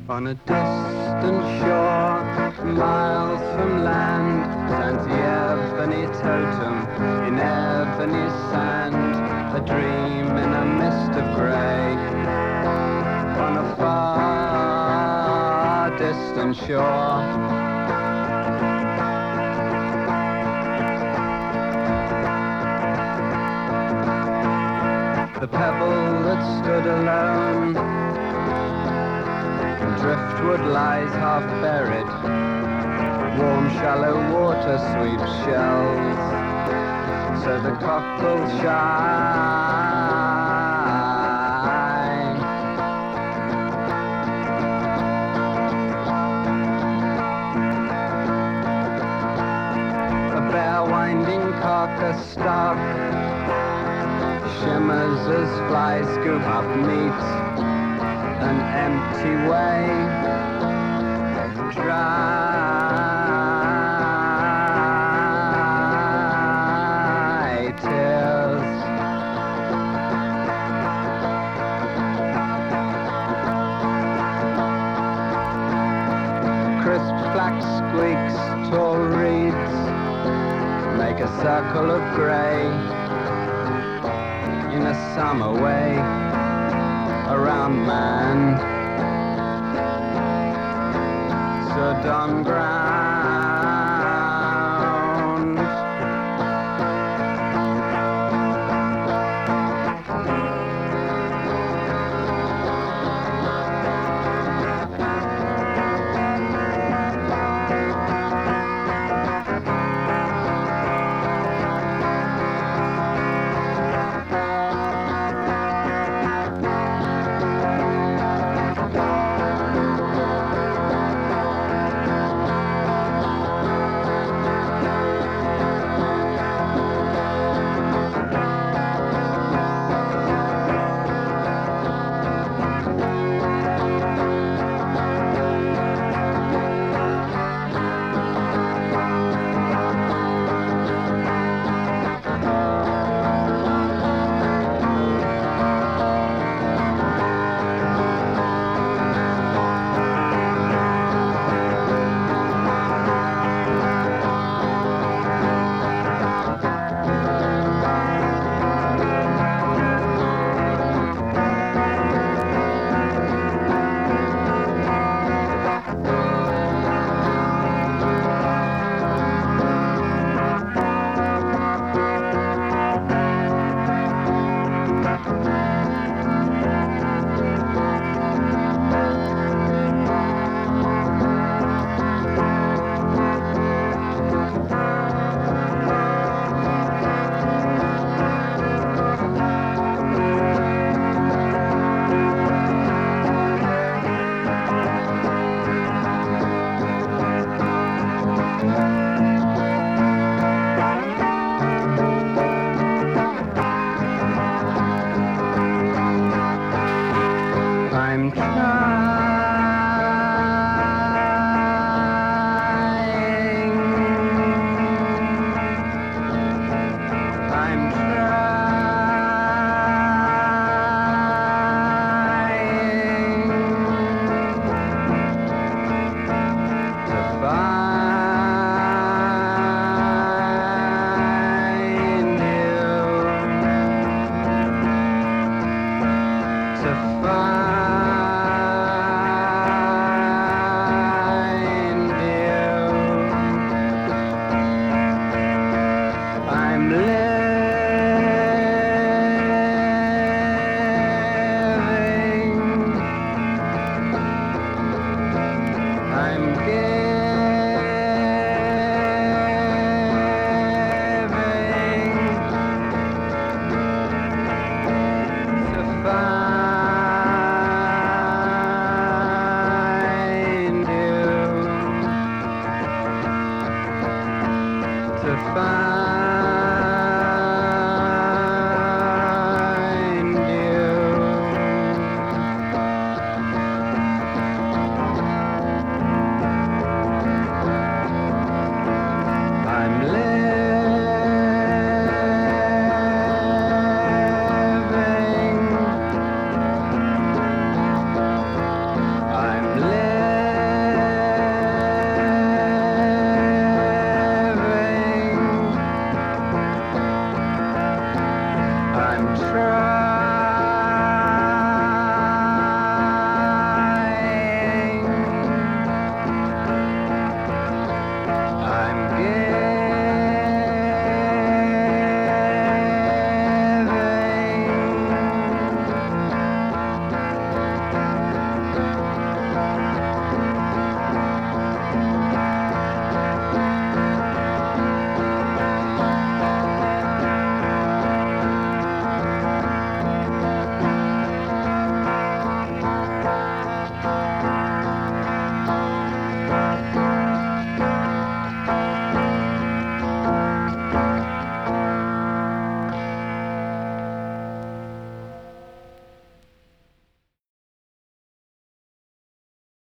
On a distant shore, miles from land, stands the ebony totem in ebony sand, a dream in a mist of grey. On a far distant shore, the pebble that stood alone, driftwood lies half buried, warm shallow water sweeps shells, so the cockle shine. A bare winding cocker stalk shimmers as flies scoop up meat, an empty way, dry tears. Crisp flax squeaks, tall reeds make a circle of grey in a summer way around man, stood on ground. I'm trying, I'm trying to find you, to find I'm living, I'm giving.